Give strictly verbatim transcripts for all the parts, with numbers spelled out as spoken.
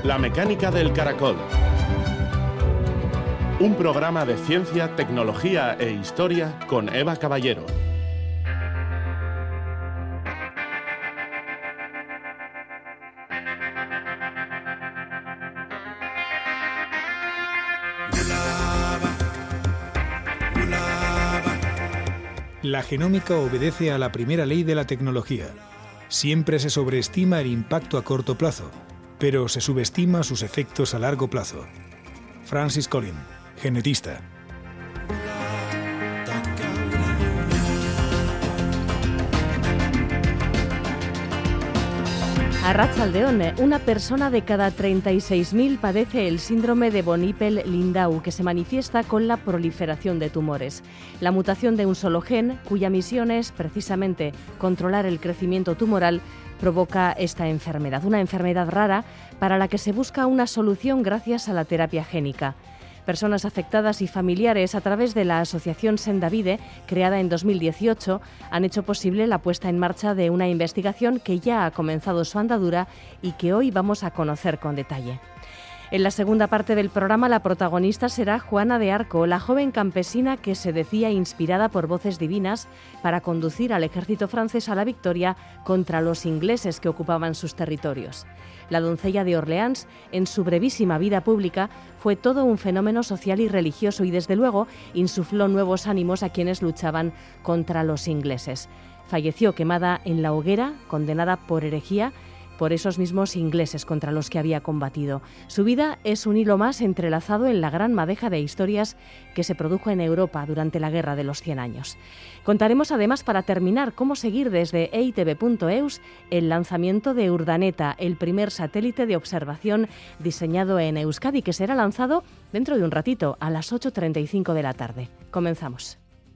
La mecánica del caracol. Un programa de ciencia, tecnología e historia con Eva Caballero. La genómica obedece a la primera ley de la tecnología. Siempre se sobreestima el impacto a corto plazo, pero se subestima sus efectos a largo plazo. Francis Collins, genetista. Arratsaldeon, una persona de cada treinta y seis mil padece el síndrome de von Hippel-Lindau, que se manifiesta con la proliferación de tumores. La mutación de un solo gen, cuya misión es precisamente controlar el crecimiento tumoral, provoca esta enfermedad. Una enfermedad rara para la que se busca una solución gracias a la terapia génica. Personas afectadas y familiares, a través de la asociación Sendavide, creada en dos mil dieciocho, han hecho posible la puesta en marcha de una investigación que ya ha comenzado su andadura y que hoy vamos a conocer con detalle. En la segunda parte del programa, la protagonista será Juana de Arco, la joven campesina que se decía inspirada por voces divinas para conducir al ejército francés a la victoria contra los ingleses que ocupaban sus territorios. La doncella de Orleans, en su brevísima vida pública, fue todo un fenómeno social y religioso y, desde luego, insufló nuevos ánimos a quienes luchaban contra los ingleses. Falleció quemada en la hoguera, condenada por herejía, por esos mismos ingleses contra los que había combatido. Su vida es un hilo más entrelazado en la gran madeja de historias que se produjo en Europa durante la Guerra de los Cien Años. Contaremos además, para terminar, cómo seguir desde e i te be punto e u s el lanzamiento de Urdaneta, el primer satélite de observación diseñado en Euskadi, que será lanzado dentro de un ratito, a las ocho treinta y cinco de la tarde. Comenzamos.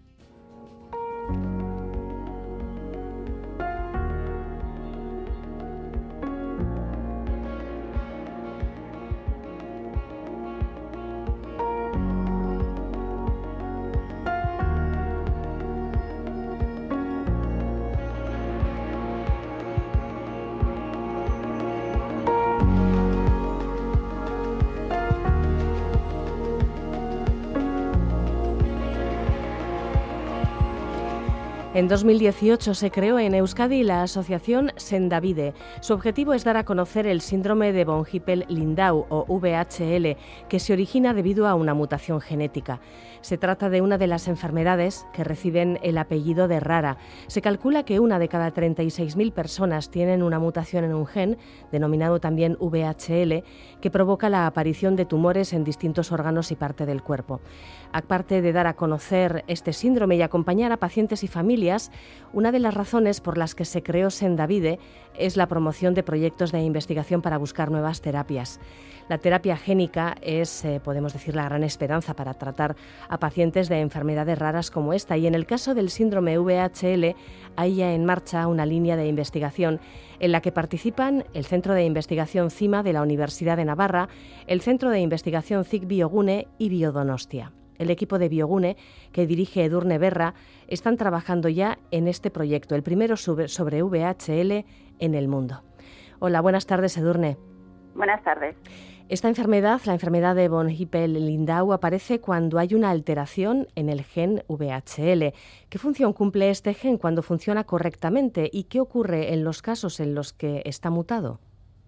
En dos mil dieciocho se creó en Euskadi la asociación Sendavide. Su objetivo es dar a conocer el síndrome de von Hippel-Lindau, o V H L, que se origina debido a una mutación genética. Se trata de una de las enfermedades que reciben el apellido de rara. Se calcula que una de cada treinta y seis mil personas tienen una mutación en un gen, denominado también V H L, que provoca la aparición de tumores en distintos órganos y parte del cuerpo. Aparte de dar a conocer este síndrome y acompañar a pacientes y familias, una de las razones por las que se creó Sendavide es la promoción de proyectos de investigación para buscar nuevas terapias. La terapia génica es, eh, podemos decir, la gran esperanza para tratar a pacientes de enfermedades raras como esta, y en el caso del síndrome V H L hay ya en marcha una línea de investigación en la que participan el Centro de Investigación CIMA de la Universidad de Navarra, el Centro de Investigación C I C Biogune y Biodonostia. El equipo de Biogune, que dirige Edurne Berra, están trabajando ya en este proyecto, el primero sobre V H L en el mundo. Hola, buenas tardes, Edurne. Buenas tardes. Esta enfermedad, la enfermedad de von Hippel-Lindau, aparece cuando hay una alteración en el gen V H L. ¿Qué función cumple este gen cuando funciona correctamente y qué ocurre en los casos en los que está mutado?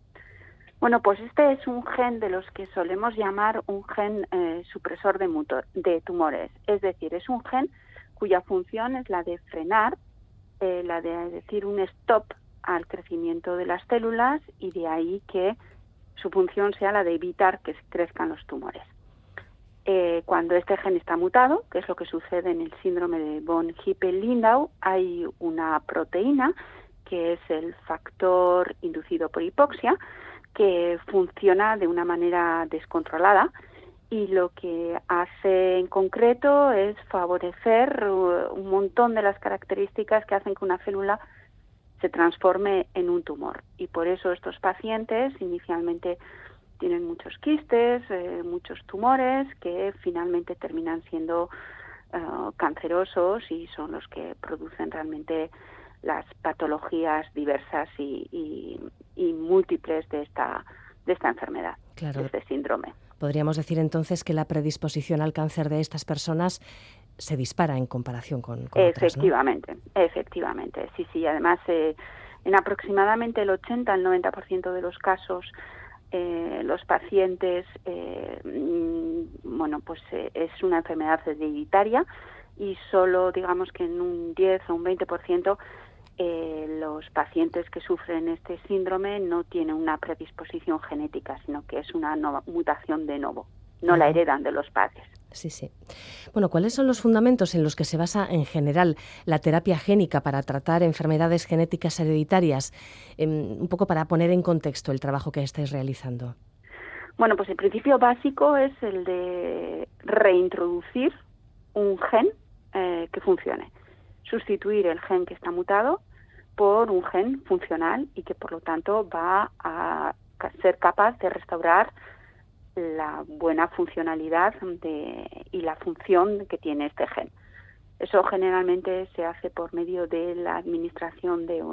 Bueno, pues este es un gen de los que solemos llamar un gen eh, supresor de, muto, de tumores. Es decir, es un gen cuya función es la de frenar, eh, la de decir un stop al crecimiento de las células, y de ahí que su función sea la de evitar que crezcan los tumores. Eh, cuando este gen está mutado, que es lo que sucede en el síndrome de von Hippel-Lindau, hay una proteína que es el factor inducido por hipoxia, que funciona de una manera descontrolada, y lo que hace en concreto es favorecer un montón de las características que hacen que una célula se transforme en un tumor. Y por eso estos pacientes inicialmente tienen muchos quistes, eh, muchos tumores que finalmente terminan siendo uh, cancerosos, y son los que producen realmente las patologías diversas y, y, y múltiples de esta de esta enfermedad, claro. de este síndrome. Podríamos decir entonces que la predisposición al cáncer de estas personas se dispara en comparación con, con efectivamente, otras, ¿no? Efectivamente, sí, sí. Además, eh, en aproximadamente el ochenta al noventa por ciento de los casos, eh, los pacientes, eh, mm, bueno, pues eh, es una enfermedad hereditaria y solo, digamos que en un diez o un veinte por ciento eh, los pacientes que sufren este síndrome no tienen una predisposición genética, sino que es una no, mutación de novo, no uh-huh. la heredan de los padres. Sí, sí. Bueno, ¿cuáles son los fundamentos en los que se basa en general la terapia génica para tratar enfermedades genéticas hereditarias? Eh, un poco para poner en contexto el trabajo que estáis realizando. Bueno, pues el principio básico es el de reintroducir un gen eh, que funcione. Sustituir el gen que está mutado por un gen funcional y que por lo tanto va a ser capaz de restaurar la buena funcionalidad de, y la función que tiene este gen. Eso generalmente se hace por medio de la administración de,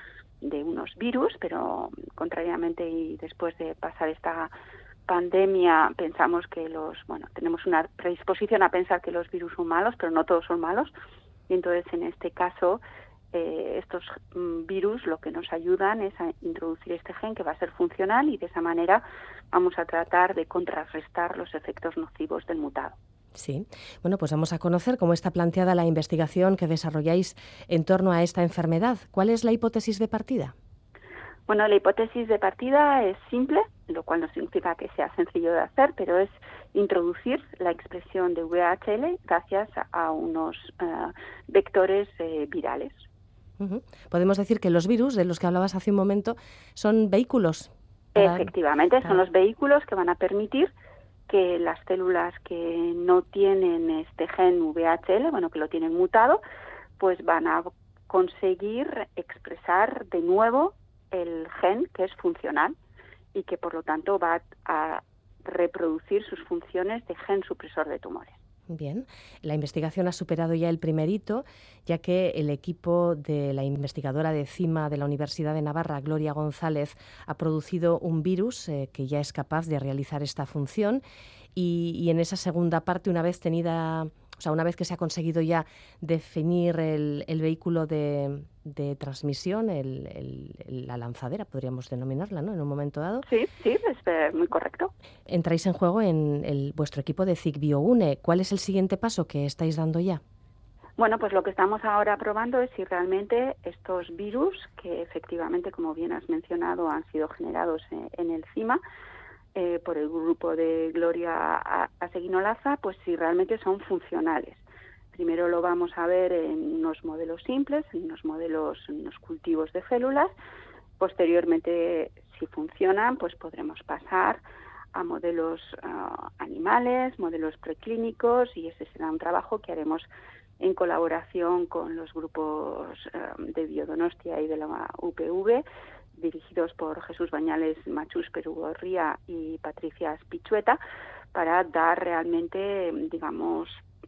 de unos virus, pero contrariamente y después de pasar esta pandemia pensamos que los, bueno, tenemos una predisposición a pensar que los virus son malos, pero no todos son malos. Y entonces en este caso eh, estos mm, virus lo que nos ayudan es a introducir este gen que va a ser funcional y de esa manera vamos a tratar de contrarrestar los efectos nocivos del mutado. Sí. Bueno, pues vamos a conocer cómo está planteada la investigación que desarrolláis en torno a esta enfermedad. ¿Cuál es la hipótesis de partida? Bueno, la hipótesis de partida es simple, lo cual no significa que sea sencillo de hacer, pero es introducir la expresión de V H L gracias a unos uh, vectores eh, virales. Uh-huh. Podemos decir que los virus, de los que hablabas hace un momento, son vehículos. Para... Efectivamente, son los vehículos que van a permitir que las células que no tienen este gen V H L, bueno, que lo tienen mutado, pues van a conseguir expresar de nuevo el gen que es funcional y que por lo tanto va a reproducir sus funciones de gen supresor de tumores. Bien, la investigación ha superado ya el primer hito, ya que el equipo de la investigadora de CIMA de la Universidad de Navarra, Gloria González, ha producido un virus eh, que ya es capaz de realizar esta función y, y en esa segunda parte, una vez tenida, o sea, una vez que se ha conseguido ya definir el, el vehículo de, de transmisión, el, el, la lanzadera, podríamos denominarla, ¿no?, en un momento dado. Sí, sí, es muy correcto. Entráis en juego en el, vuestro equipo de CICBioUne. ¿Cuál es el siguiente paso que estáis dando ya? Bueno, pues lo que estamos ahora probando es si realmente estos virus, que efectivamente, como bien has mencionado, han sido generados en, en el CIMA, Eh, por el grupo de Gloria Aseguinolaza, pues si realmente son funcionales. Primero lo vamos a ver en unos modelos simples, en unos modelos, en unos cultivos de células. Posteriormente, si funcionan, pues podremos pasar a modelos uh, animales, modelos preclínicos, y ese será un trabajo que haremos en colaboración con los grupos uh, de Biodonostia y de la U P V, dirigidos por Jesús Bañales Machús Perugorría y Patricia Spichueta, para dar realmente, digamos,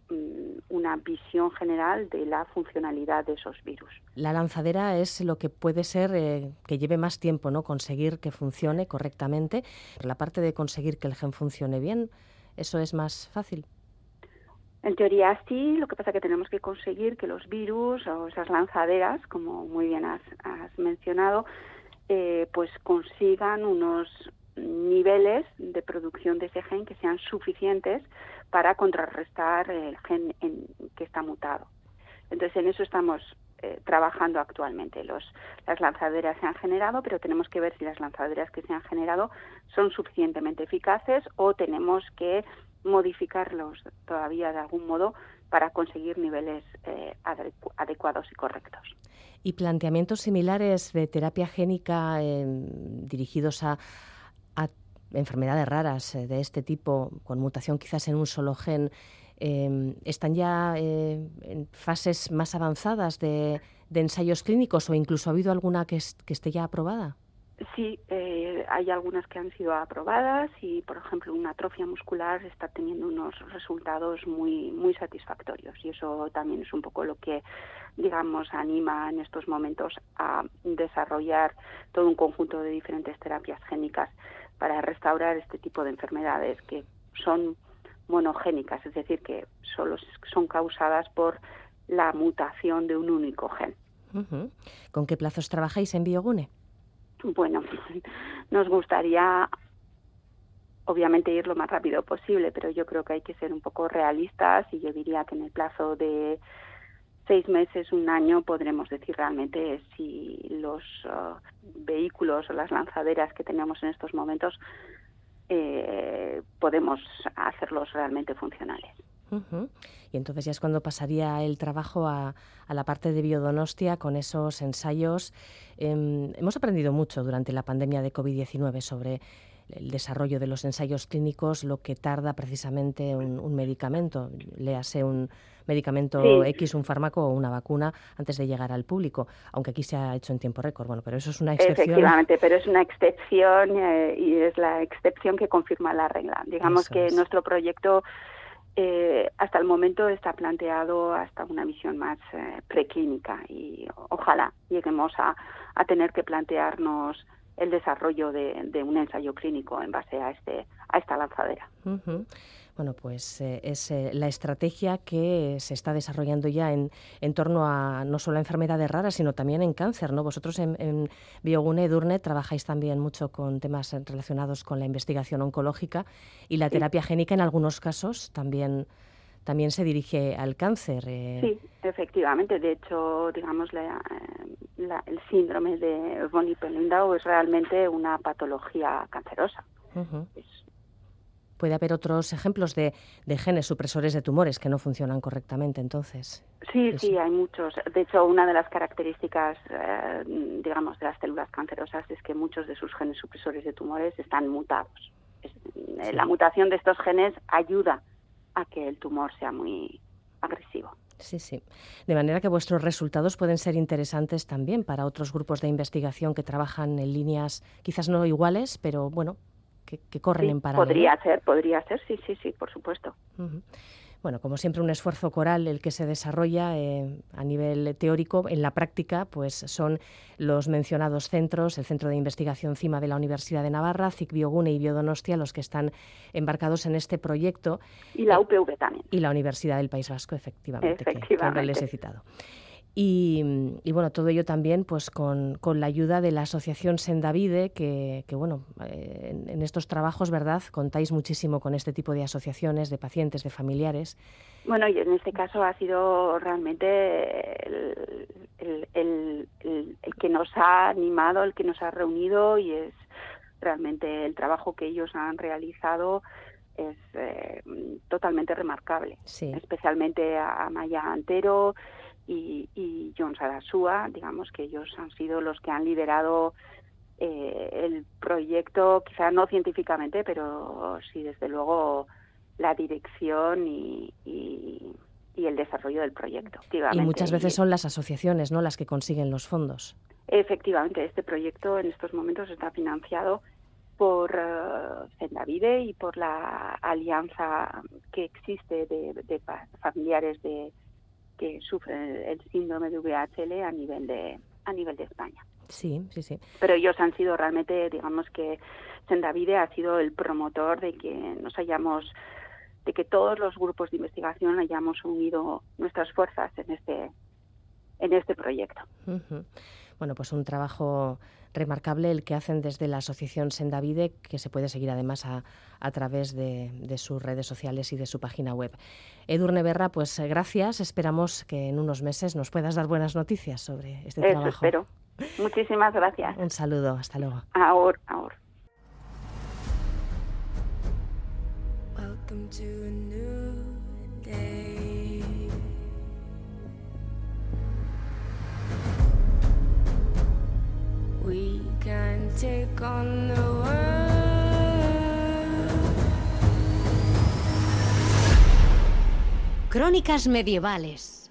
una visión general de la funcionalidad de esos virus. La lanzadera es lo que puede ser eh, que lleve más tiempo, ¿no?, conseguir que funcione correctamente. Pero la parte de conseguir que el gen funcione bien, ¿eso es más fácil? En teoría sí, lo que pasa es que tenemos que conseguir que los virus o esas lanzaderas, como muy bien has, has mencionado, eh, pues consigan unos niveles de producción de ese gen que sean suficientes para contrarrestar el gen en, que está mutado. Entonces, en eso estamos eh, trabajando actualmente. Los, las lanzaderas se han generado, pero tenemos que ver si las lanzaderas que se han generado son suficientemente eficaces o tenemos que modificarlos todavía de algún modo para conseguir niveles eh, adecu- adecuados y correctos. ¿Y planteamientos similares de terapia génica eh, dirigidos a, a enfermedades raras eh, de este tipo, con mutación quizás en un solo gen, eh, están ya eh, en fases más avanzadas de, de ensayos clínicos o incluso ha habido alguna que, es, que esté ya aprobada? Sí, eh, hay algunas que han sido aprobadas y, por ejemplo, una atrofia muscular está teniendo unos resultados muy muy satisfactorios y eso también es un poco lo que, digamos, anima en estos momentos a desarrollar todo un conjunto de diferentes terapias génicas para restaurar este tipo de enfermedades que son monogénicas, es decir, que solo son causadas por la mutación de un único gen. Uh-huh. ¿Con qué plazos trabajáis en Biogune? Bueno, nos gustaría obviamente ir lo más rápido posible, pero yo creo que hay que ser un poco realistas y yo diría que en el plazo de seis meses, un año, podremos decir realmente si los uh, vehículos o las lanzaderas que tenemos en estos momentos eh, podemos hacerlos realmente funcionales. Uh-huh. Y entonces ya es cuando pasaría el trabajo a, a la parte de Biodonostia con esos ensayos. Eh, hemos aprendido mucho durante la pandemia de covid diecinueve sobre el desarrollo de los ensayos clínicos, lo que tarda precisamente un, un medicamento, léase un medicamento sí. X, un fármaco o una vacuna antes de llegar al público, aunque aquí se ha hecho en tiempo récord. Bueno, pero eso es una excepción. Efectivamente, pero es una excepción eh, y es la excepción que confirma la regla. Digamos eso que es. Nuestro proyecto eh, hasta el momento está planteado hasta una misión más eh, preclínica y ojalá lleguemos a, a tener que plantearnos el desarrollo de, de un ensayo clínico en base a este a esta lanzadera. Uh-huh. Bueno, pues eh, es eh, la estrategia que se está desarrollando ya en, en torno a no solo a enfermedades raras, sino también en cáncer, ¿no? Vosotros en, en Biogune Edurne trabajáis también mucho con temas relacionados con la investigación oncológica y la sí. terapia génica en algunos casos también también se dirige al cáncer. Eh. Sí, efectivamente. De hecho, digamos, la, la, el síndrome de von Hippel-Lindau es realmente una patología cancerosa. Uh-huh. Es... Puede haber otros ejemplos de, de genes supresores de tumores que no funcionan correctamente, entonces. Sí, Eso. sí, hay muchos. De hecho, una de las características, eh, digamos, de las células cancerosas es que muchos de sus genes supresores de tumores están mutados. Es, sí. La mutación de estos genes ayuda a que el tumor sea muy agresivo. Sí, sí. De manera que vuestros resultados pueden ser interesantes también para otros grupos de investigación que trabajan en líneas quizás no iguales, pero bueno, que, que corren sí, en paralelo. Podría ser, podría ser, sí, sí, sí, por supuesto. Uh-huh. Bueno, como siempre, un esfuerzo coral el que se desarrolla eh, a nivel teórico. En la práctica, pues son los mencionados centros, el Centro de Investigación CIMA de la Universidad de Navarra, C I C Biogune y Biodonostia, los que están embarcados en este proyecto. Y la U P V también. Y la Universidad del País Vasco, efectivamente, efectivamente. que, que les he citado. Y, y bueno, todo ello también pues con, con la ayuda de la Asociación Sendavide, que, que bueno, eh, en, en estos trabajos, ¿verdad?, contáis muchísimo con este tipo de asociaciones, de pacientes, de familiares. Bueno, y en este caso ha sido realmente el, el, el, el, el que nos ha animado, el que nos ha reunido, y es realmente el trabajo que ellos han realizado es eh, totalmente remarcable. Sí. Especialmente a, a Maya Antero y, y John Sarasua, digamos que ellos han sido los que han liderado eh, el proyecto, quizás no científicamente, pero sí desde luego la dirección y, y, y el desarrollo del proyecto. Y muchas veces son las asociaciones, ¿no?, las que consiguen los fondos. Efectivamente, este proyecto en estos momentos está financiado por uh, Sendavide y por la alianza que existe de, de familiares de que sufren el síndrome de V I H L a nivel de a nivel de España. Sí, sí, sí. Pero ellos han sido realmente, digamos que Sendavide ha sido el promotor de que nos hayamos, de que todos los grupos de investigación hayamos unido nuestras fuerzas en este en este proyecto. Uh-huh. Bueno, pues un trabajo remarcable el que hacen desde la Asociación Sendavide, que se puede seguir además a, a través de, de sus redes sociales y de su página web. Edurne Berra, pues gracias. Esperamos que en unos meses nos puedas dar buenas noticias sobre este Eso trabajo. Espero. Muchísimas gracias. Un saludo. Hasta luego. Ahora, ahora. Welcome to a new day. We can take on the world. Crónicas medievales.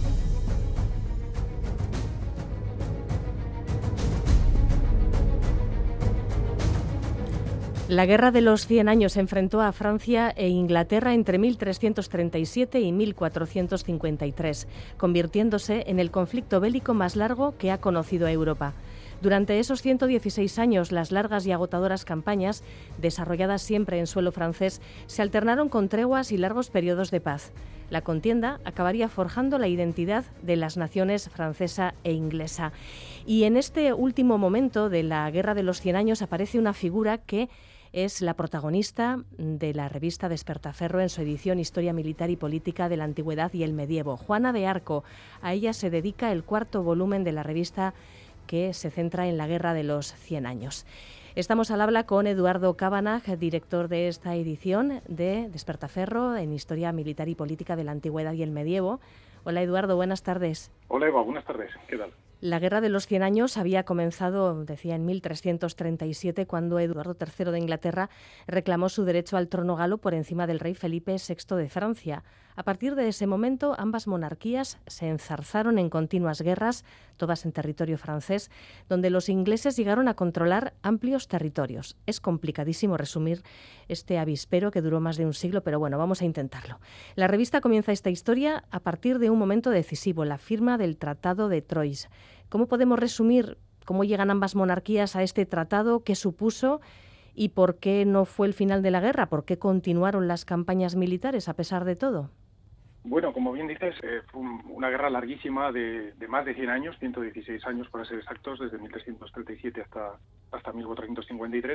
La Guerra de los Cien Años enfrentó a Francia e Inglaterra entre mil trescientos treinta y siete y mil cuatrocientos cincuenta y tres, convirtiéndose en el conflicto bélico más largo que ha conocido a Europa. Durante esos ciento dieciséis años, las largas y agotadoras campañas, desarrolladas siempre en suelo francés, se alternaron con treguas y largos periodos de paz. La contienda acabaría forjando la identidad de las naciones francesa e inglesa. Y en este último momento de la Guerra de los Cien Años aparece una figura que es la protagonista de la revista Despertaferro en su edición Historia Militar y Política de la Antigüedad y el Medievo, Juana de Arco. A ella se dedica el cuarto volumen de la revista que se centra en la Guerra de los Cien Años. Estamos al habla con Eduardo Cabanag, director de esta edición de Despertaferro en Historia Militar y Política de la Antigüedad y el Medievo. Hola Eduardo, buenas tardes. Hola Eva, buenas tardes. ¿Qué tal? La Guerra de los Cien Años había comenzado, decía, en mil trescientos treinta y siete, cuando Eduardo tercero de Inglaterra reclamó su derecho al trono galo por encima del rey Felipe sexto de Francia. A partir de ese momento, ambas monarquías se enzarzaron en continuas guerras, todas en territorio francés, donde los ingleses llegaron a controlar amplios territorios. Es complicadísimo resumir este avispero que duró más de un siglo, pero bueno, vamos a intentarlo. La revista comienza esta historia a partir de un momento decisivo, la firma del Tratado de Troyes. ¿Cómo podemos resumir cómo llegan ambas monarquías a este tratado, qué supuso y por qué no fue el final de la guerra? ¿Por qué continuaron las campañas militares a pesar de todo? Bueno, como bien dices, eh, fue una guerra larguísima de, de más de cien años, ciento dieciséis años para ser exactos, desde mil trescientos treinta y siete hasta, hasta mil cuatrocientos cincuenta y tres.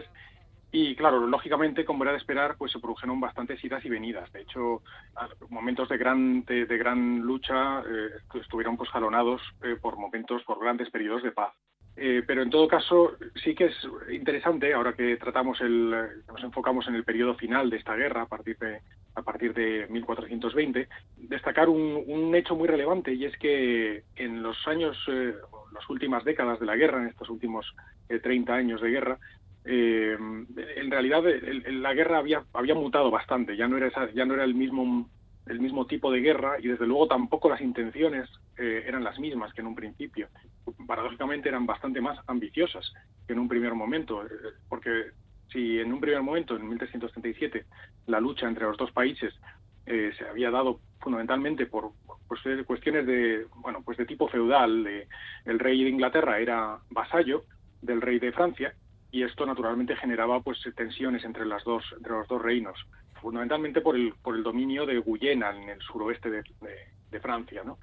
Y claro, lógicamente, como era de esperar, pues se produjeron bastantes idas y venidas. De hecho, momentos de gran de, de gran lucha eh, estuvieron pues jalonados eh, por momentos, por grandes periodos de paz. Eh, pero en todo caso, sí que es interesante, ahora que tratamos el, nos enfocamos en el periodo final de esta guerra, a partir de, a partir de mil cuatrocientos veinte, destacar un, un hecho muy relevante, y es que en los años, eh, las últimas décadas de la guerra, en estos últimos eh, treinta años de guerra, eh, en realidad el, el, la guerra había, había mutado bastante, ya no era esa, ya no era el mismo el mismo tipo de guerra, y desde luego tampoco las intenciones eh, eran las mismas que en un principio. Paradójicamente eran bastante más ambiciosas que en un primer momento, eh, porque si en un primer momento, en mil trescientos treinta y siete, la lucha entre los dos países eh, se había dado fundamentalmente por pues, cuestiones de bueno pues de tipo feudal, de, el rey de Inglaterra era vasallo del rey de Francia, y esto naturalmente generaba pues tensiones entre las dos entre los dos reinos, fundamentalmente por el por el dominio de Guyena en el suroeste de, de, de Francia, ¿no?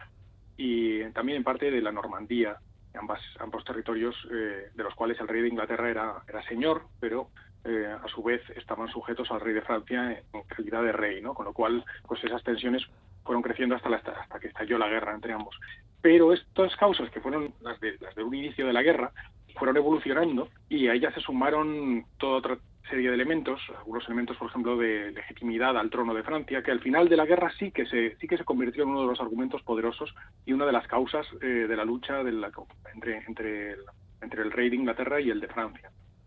Y también en parte de la Normandía, ambas ambos territorios eh, de los cuales el rey de Inglaterra era era señor, pero eh, a su vez estaban sujetos al rey de Francia en calidad de rey, ¿no? Con lo cual pues esas tensiones fueron creciendo hasta la, hasta que estalló la guerra entre ambos. Pero estas causas, que fueron las de las de un inicio de la guerra, fueron evolucionando, y a ellas se sumaron toda otra serie de elementos, algunos elementos, por ejemplo, de legitimidad al trono de Francia, que al final de la guerra sí que se sí que se convirtió en uno de los argumentos poderosos y una de las causas eh, de la lucha de la, entre entre el, entre el rey de Inglaterra y el de Francia.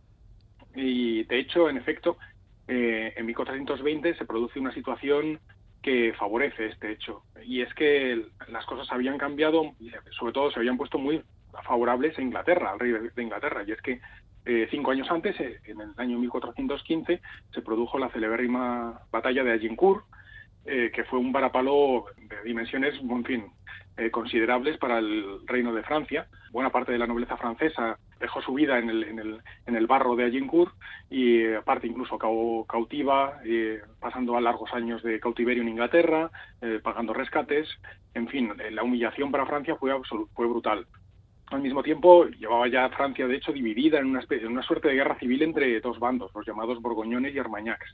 Y de hecho, en efecto, eh, en mil cuatrocientos veinte se produce una situación que favorece este hecho, y es que las cosas habían cambiado y sobre todo se habían puesto muy favorables a Inglaterra, al rey de Inglaterra, y es que eh, cinco años antes, eh, en el año mil cuatrocientos quince, se produjo la celebérrima batalla de Agincourt, eh, que fue un varapalo de dimensiones, en fin, eh, considerables para el reino de Francia. Buena parte de la nobleza francesa dejó su vida en el, en el, en el barro de Agincourt, y eh, aparte incluso acabó cautiva, eh, pasando a largos años de cautiverio en Inglaterra, eh, pagando rescates. En fin, eh, la humillación para Francia fue, absolut- fue brutal. Al mismo tiempo, llevaba ya Francia, de hecho, dividida en una, especie, en una suerte de guerra civil entre dos bandos, los llamados borgoñones y armañacs.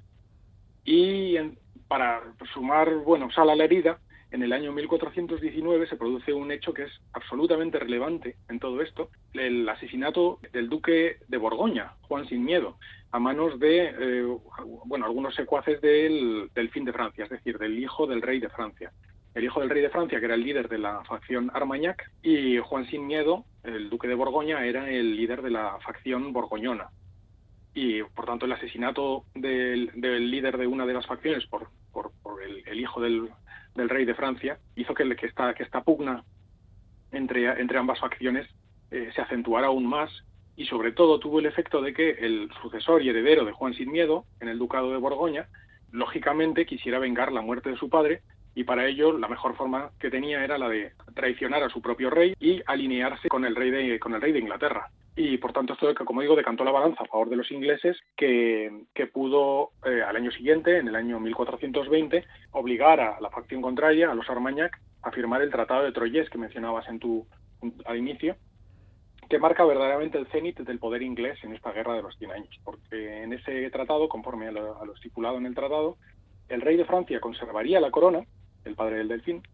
Y en, para sumar, bueno, sal a la herida, en el año mil cuatrocientos diecinueve se produce un hecho que es absolutamente relevante en todo esto, el asesinato del duque de Borgoña, Juan Sin Miedo, a manos de, eh, bueno, algunos secuaces del delfín de Francia, es decir, del hijo del rey de Francia. El hijo del rey de Francia, que era el líder de la facción Armagnac, y Juan Sin Miedo, el duque de Borgoña, era el líder de la facción borgoñona. Y, por tanto, el asesinato del, del líder de una de las facciones por, por, por el, el hijo del, del rey de Francia hizo que, que, esta, que esta pugna entre, entre ambas facciones eh, se acentuara aún más, y sobre todo tuvo el efecto de que el sucesor y heredero de Juan Sin Miedo, en el ducado de Borgoña, lógicamente quisiera vengar la muerte de su padre, y para ello la mejor forma que tenía era la de traicionar a su propio rey y alinearse con el rey de, con el rey de Inglaterra. y por tanto esto, como digo, decantó la balanza a favor de los ingleses, que, que pudo eh, al año siguiente, en el año mil cuatrocientos veinte, obligar a la facción contraria, a los Armagnac, a firmar el Tratado de Troyes que mencionabas en tu, al inicio, que marca verdaderamente el cenit del poder inglés en esta guerra de los cien años, porque en ese tratado, conforme a lo, a lo estipulado en el tratado, el rey de Francia conservaría la corona, el padre del delfín,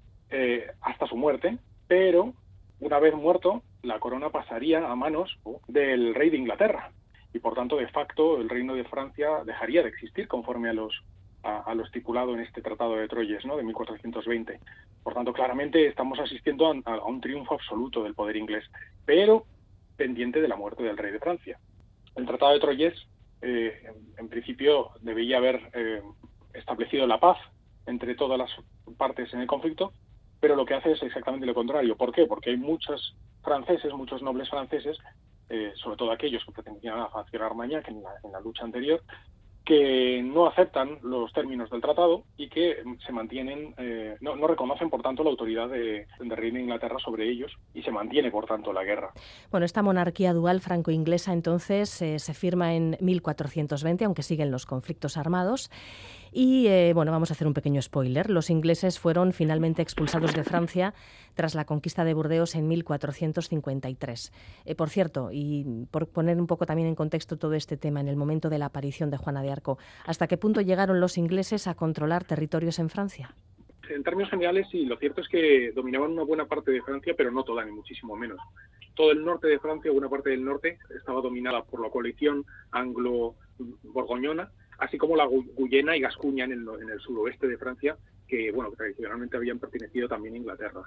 eh, hasta su muerte, pero una vez muerto, la corona pasaría a manos del rey de Inglaterra, y por tanto, de facto, el reino de Francia dejaría de existir conforme a los a, a lo estipulado en este Tratado de Troyes, ¿no?, de mil cuatrocientos veinte. Por tanto, claramente estamos asistiendo a, a un triunfo absoluto del poder inglés, pero pendiente de la muerte del rey de Francia. El Tratado de Troyes, eh, en, en principio, debía haber eh, establecido la paz entre todas las partes en el conflicto, pero lo que hace es exactamente lo contrario. ¿Por qué? Porque hay muchos franceses, muchos nobles franceses, eh, sobre todo aquellos que pertenecían a la facción Armagnac en la, en la lucha anterior, que no aceptan los términos del tratado y que se mantienen, eh, no, no reconocen, por tanto, la autoridad de, de Reino de Inglaterra sobre ellos, y se mantiene, por tanto, la guerra. Bueno, esta monarquía dual franco-inglesa, entonces, eh, se firma en mil cuatrocientos veinte, aunque siguen los conflictos armados. Y, eh, bueno, vamos a hacer un pequeño spoiler. Los ingleses fueron finalmente expulsados de Francia tras la conquista de Burdeos en mil cuatrocientos cincuenta y tres. Eh, por cierto, y por poner un poco también en contexto todo este tema, en el momento de la aparición de Juana de Arco, ¿hasta qué punto llegaron los ingleses a controlar territorios en Francia? En términos generales, sí, lo cierto es que dominaban una buena parte de Francia, pero no toda, ni muchísimo menos. Todo el norte de Francia, buena parte del norte, estaba dominada por la coalición anglo-borgoñona, así como la Guyena y Gascuña en el, en el suroeste de Francia, que bueno, que tradicionalmente habían pertenecido también a Inglaterra.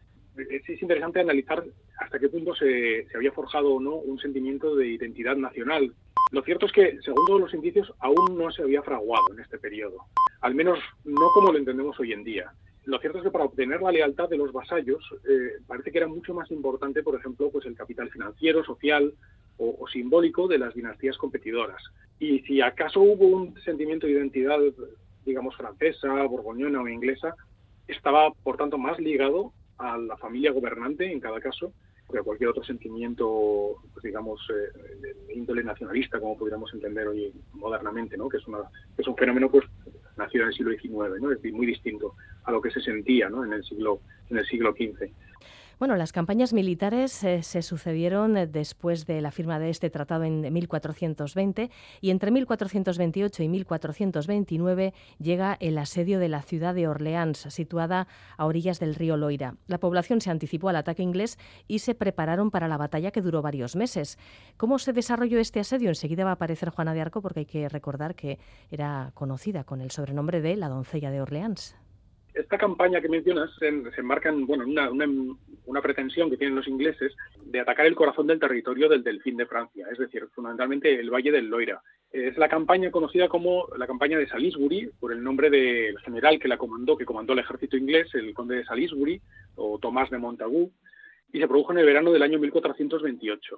Es, es interesante analizar hasta qué punto se, se había forjado o no un sentimiento de identidad nacional. Lo cierto es que, según todos los indicios, aún no se había fraguado en este periodo, al menos no como lo entendemos hoy en día. Lo cierto es que para obtener la lealtad de los vasallos eh, parece que era mucho más importante, por ejemplo, pues el capital financiero, social o, o simbólico de las dinastías competidoras. Y si acaso hubo un sentimiento de identidad, digamos, francesa, borgoñona o inglesa, estaba, por tanto, más ligado a la familia gobernante, en cada caso, que a cualquier otro sentimiento, pues, digamos, eh, de índole nacionalista, como pudiéramos entender hoy modernamente, ¿no?, que es, una, que es un fenómeno, pues, nacido en el siglo diecinueve, ¿no?, es decir, muy distinto a lo que se sentía, ¿no?, en el siglo, en el siglo quince. Bueno, las campañas militares eh, se sucedieron después de la firma de este tratado en mil cuatrocientos veinte, y entre mil cuatrocientos veintiocho y mil cuatrocientos veintinueve llega el asedio de la ciudad de Orleans, situada a orillas del río Loira. La población se anticipó al ataque inglés y se prepararon para la batalla, que duró varios meses. ¿Cómo se desarrolló este asedio? Enseguida va a aparecer Juana de Arco, porque hay que recordar que era conocida con el sobrenombre de la doncella de Orleans. Esta campaña que mencionas se, se enmarca en bueno, una, una, una pretensión que tienen los ingleses de atacar el corazón del territorio del Delfín de Francia, es decir, fundamentalmente el Valle del Loira. Es la campaña conocida como la campaña de Salisbury, por el nombre del general que la comandó, que comandó el ejército inglés, el conde de Salisbury, o Tomás de Montagu, y se produjo en el verano del año mil cuatrocientos veintiocho.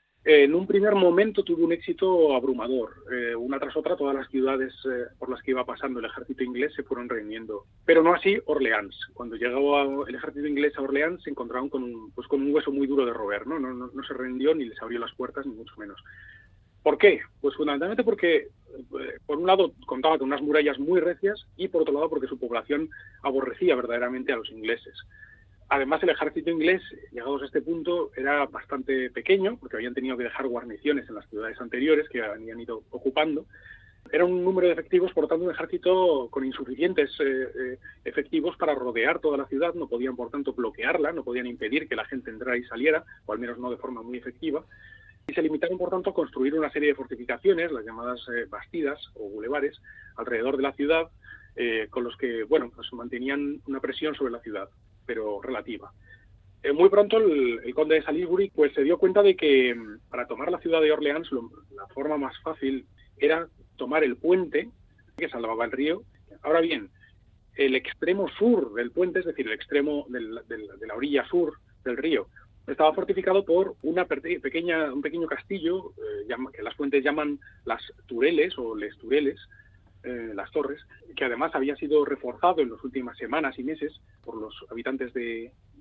En un primer momento tuvo un éxito abrumador. Eh, una tras otra, todas las ciudades eh, por las que iba pasando el ejército inglés se fueron rindiendo. Pero no así Orleans. Cuando llegó el ejército inglés a Orleans, se encontraron con un, pues con un hueso muy duro de roer, ¿no? No, no, no se rindió ni les abrió las puertas, ni mucho menos. ¿Por qué? Pues fundamentalmente porque, eh, por un lado, contaba con unas murallas muy recias, y por otro lado, porque su población aborrecía verdaderamente a los ingleses. Además, el ejército inglés, llegados a este punto, era bastante pequeño, porque habían tenido que dejar guarniciones en las ciudades anteriores que habían ido ocupando. Era un número de efectivos, por lo tanto, un ejército con insuficientes eh, eh, efectivos para rodear toda la ciudad. No podían, por tanto, bloquearla, no podían impedir que la gente entrara y saliera, o al menos no de forma muy efectiva. Y se limitaron, por tanto, a construir una serie de fortificaciones, las llamadas eh, bastidas o bulevares, alrededor de la ciudad, eh, con los que, bueno, pues mantenían una presión sobre la ciudad, pero relativa. Eh, muy pronto el, el conde de Salisbury pues se dio cuenta de que para tomar la ciudad de Orleans lo, la forma más fácil era tomar el puente que salvaba el río. Ahora bien, el extremo sur del puente, es decir, el extremo del, del, de la orilla sur del río, estaba fortificado por una pequeña, un pequeño castillo eh, llama, que las fuentes llaman las Tureles o les Tureles, Eh, las torres, que además había sido reforzado en las últimas semanas y meses por los habitantes de,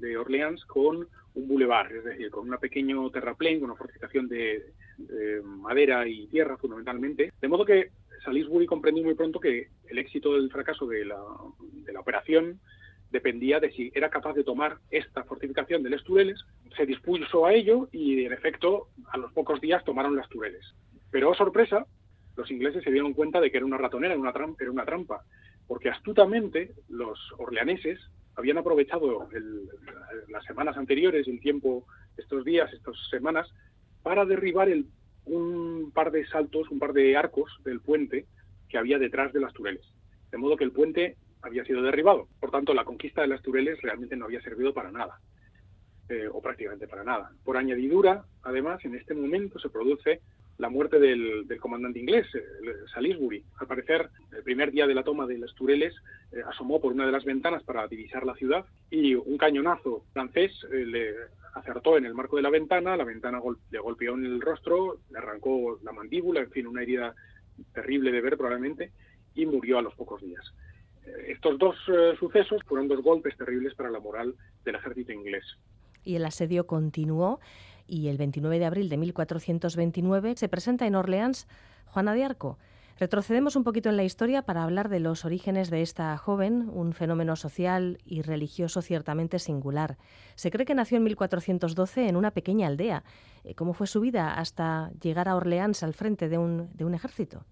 de Orleans con un bulevar, es decir, con un pequeño terraplén, con una fortificación de, de madera y tierra fundamentalmente, de modo que Salisbury comprendió muy pronto que el éxito del fracaso de la, de la operación dependía de si era capaz de tomar esta fortificación de Les Toureles. Se dispuso a ello y, en efecto, a los pocos días tomaron Las Toureles. Pero, oh sorpresa, los ingleses se dieron cuenta de que era una ratonera, era una trampa, era una trampa porque astutamente los orleaneses habían aprovechado el, las semanas anteriores, el tiempo, estos días, estas semanas, para derribar el, un par de saltos, un par de arcos del puente que había detrás de Las Toureles. De modo que el puente había sido derribado. Por tanto, la conquista de Las Toureles realmente no había servido para nada, eh, o prácticamente para nada. Por añadidura, además, en este momento se produce la muerte del, del comandante inglés, Salisbury. Al parecer, el primer día de la toma de Las Toureles, eh, asomó por una de las ventanas para divisar la ciudad y un cañonazo francés eh, le acertó en el marco de la ventana, la ventana gol- le golpeó en el rostro, le arrancó la mandíbula, en fin, una herida terrible de ver probablemente, y murió a los pocos días. Eh, estos dos eh, sucesos fueron dos golpes terribles para la moral del ejército inglés. Y el asedio continuó. Y el veintinueve de abril de mil cuatrocientos veintinueve se presenta en Orleans Juana de Arco. Retrocedemos un poquito en la historia para hablar de los orígenes de esta joven, un fenómeno social y religioso ciertamente singular. Se cree que nació en mil cuatrocientos doce en una pequeña aldea. ¿Cómo fue su vida hasta llegar a Orleans al frente de un, de un ejército?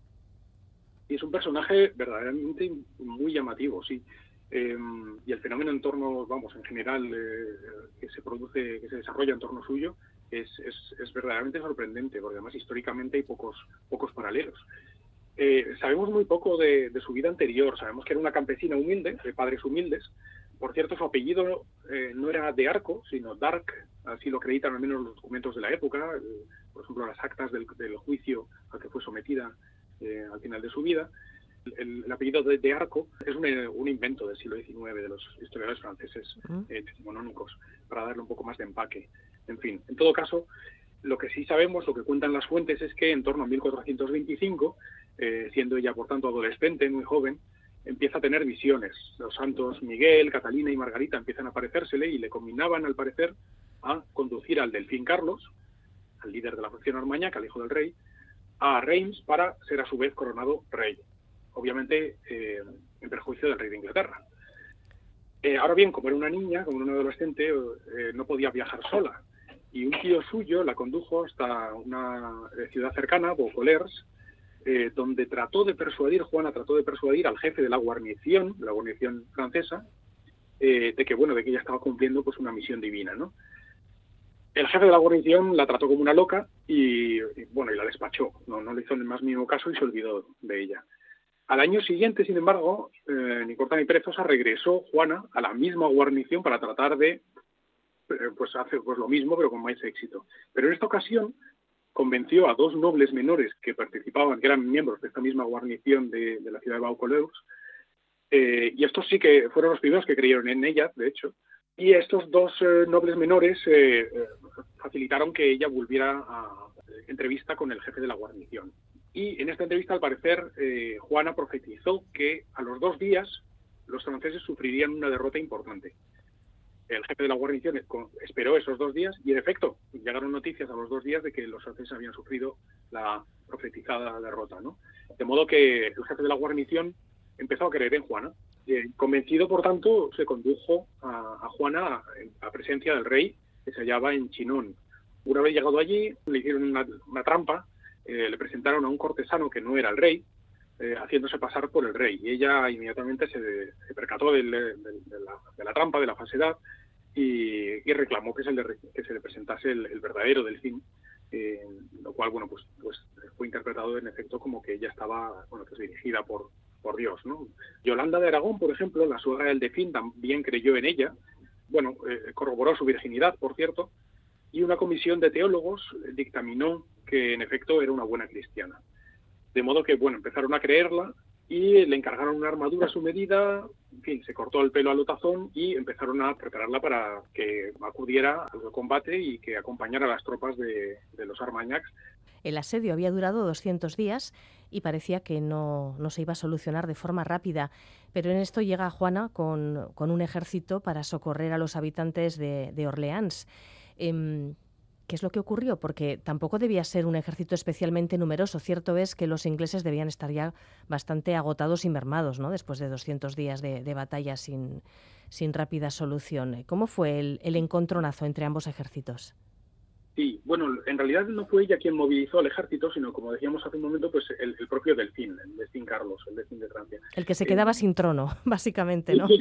Y es un personaje verdaderamente muy llamativo, sí. Eh, y el fenómeno en torno, vamos, en general, eh, que se produce, que se desarrolla en torno suyo, es, es, es verdaderamente sorprendente, porque además históricamente hay pocos, pocos paralelos. Eh, sabemos muy poco de, de su vida anterior. Sabemos que era una campesina humilde, de padres humildes. Por cierto, su apellido eh, no era de Arco, sino Dark, así lo acreditan al menos los documentos de la época, eh, por ejemplo, las actas del, del juicio al que fue sometida eh, al final de su vida. El, el apellido de, de Arco es un, un invento del siglo diecinueve de los historiadores franceses eh, decimonónicos, para darle un poco más de empaque. En fin, en todo caso, lo que sí sabemos, lo que cuentan las fuentes, es que en torno a mil cuatrocientos veinticinco, eh, siendo ella por tanto adolescente, muy joven, empieza a tener visiones. Los santos Miguel, Catalina y Margarita empiezan a aparecérsele y le combinaban, al parecer, a conducir al delfín Carlos, al líder de la facción armañaca, al hijo del rey, a Reims para ser a su vez coronado rey. Obviamente eh, en perjuicio del rey de Inglaterra. Eh, ahora bien, como era una niña, como era una adolescente, eh, no podía viajar sola. Y un tío suyo la condujo hasta una ciudad cercana, Beaucollers, eh, donde trató de persuadir, Juana trató de persuadir al jefe de la guarnición, de la guarnición francesa, eh, de que bueno, de que ella estaba cumpliendo pues una misión divina, ¿no? El jefe de la guarnición la trató como una loca y, y bueno, y la despachó. No, no le hizo el más mínimo caso y se olvidó de ella. Al año siguiente, sin embargo, eh, ni corta ni perezosa, regresó Juana a la misma guarnición para tratar de eh, pues hacer pues lo mismo, pero con más éxito. Pero en esta ocasión convenció a dos nobles menores que participaban, que eran miembros de esta misma guarnición de, de la ciudad de Beaucollers, eh, y estos sí que fueron los primeros que creyeron en ella, de hecho, y estos dos eh, nobles menores eh, eh, facilitaron que ella volviera a entrevista con el jefe de la guarnición. Y en esta entrevista, al parecer, eh, Juana profetizó que a los dos días los franceses sufrirían una derrota importante. El jefe de la guarnición esperó esos dos días y, en efecto, llegaron noticias a los dos días de que los franceses habían sufrido la profetizada derrota, ¿no? De modo que el jefe de la guarnición empezó a creer en Juana. Eh, convencido, por tanto, se condujo a, a Juana a, a presencia del rey, que se hallaba en Chinon. Una vez llegado allí, le hicieron una, una trampa, eh, le presentaron a un cortesano que no era el rey, eh, haciéndose pasar por el rey. Y ella inmediatamente se, se percató del, del, de, la, de la trampa, de la falsedad, y, y reclamó que se le, que se le presentase el, el verdadero delfín, eh, lo cual, bueno, pues, pues fue interpretado en efecto como que ella estaba, bueno, pues dirigida por, por Dios, ¿no? Yolanda de Aragón, por ejemplo, la suegra del delfín, también creyó en ella, bueno, eh, corroboró su virginidad, por cierto, y una comisión de teólogos dictaminó que en efecto era una buena cristiana. De modo que, bueno, empezaron a creerla y le encargaron una armadura a su medida, en fin, se cortó el pelo a lo Tazón y empezaron a prepararla para que acudiera al combate y que acompañara a las tropas de, de los Armagnacs. El asedio había durado doscientos días y parecía que no, no se iba a solucionar de forma rápida, pero en esto llega Juana con, con un ejército para socorrer a los habitantes de, de Orleans. Eh, ¿Qué es lo que ocurrió? Porque tampoco debía ser un ejército especialmente numeroso. Cierto es que los ingleses debían estar ya bastante agotados y mermados, ¿no?, después de doscientos días de, de batalla sin, sin rápida solución. ¿Cómo fue el, el encontronazo entre ambos ejércitos? Sí, bueno, en realidad no fue ella quien movilizó al ejército, sino, como decíamos hace un momento, pues el, el propio Delfín, el Delfín Carlos, el Delfín de Francia. El que se quedaba eh, sin trono, básicamente, ¿no?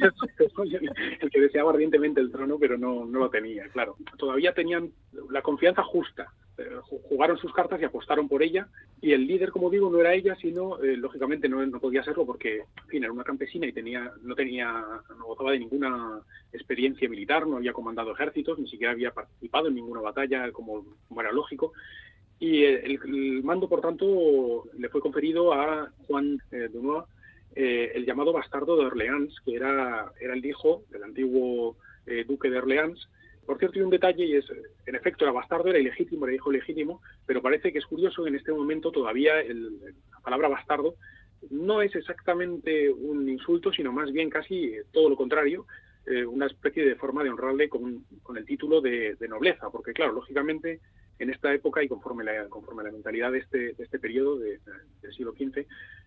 El que deseaba ardientemente el trono, pero no, no lo tenía, claro. Todavía tenían la confianza justa. Jugaron sus cartas y apostaron por ella, y el líder, como digo, no era ella, sino, eh, lógicamente, no, no podía serlo porque, en fin, era una campesina y tenía, no tenía, no gozaba de ninguna experiencia militar, no había comandado ejércitos, ni siquiera había participado en ninguna batalla, como, como era lógico, y el, el mando, por tanto, le fue conferido a Juan eh, Dunois, eh, el llamado bastardo de Orleans, que era, era el hijo del antiguo eh, duque de Orleans. Por cierto, hay un detalle, y es, en efecto, era bastardo, era ilegítimo, era hijo legítimo, pero parece que es curioso que en este momento todavía el, la palabra bastardo no es exactamente un insulto, sino más bien casi todo lo contrario, eh, una especie de forma de honrarle con, con el título de, de nobleza, porque claro, lógicamente, en esta época y conforme la, conforme la mentalidad de este, de este periodo de, del siglo quince,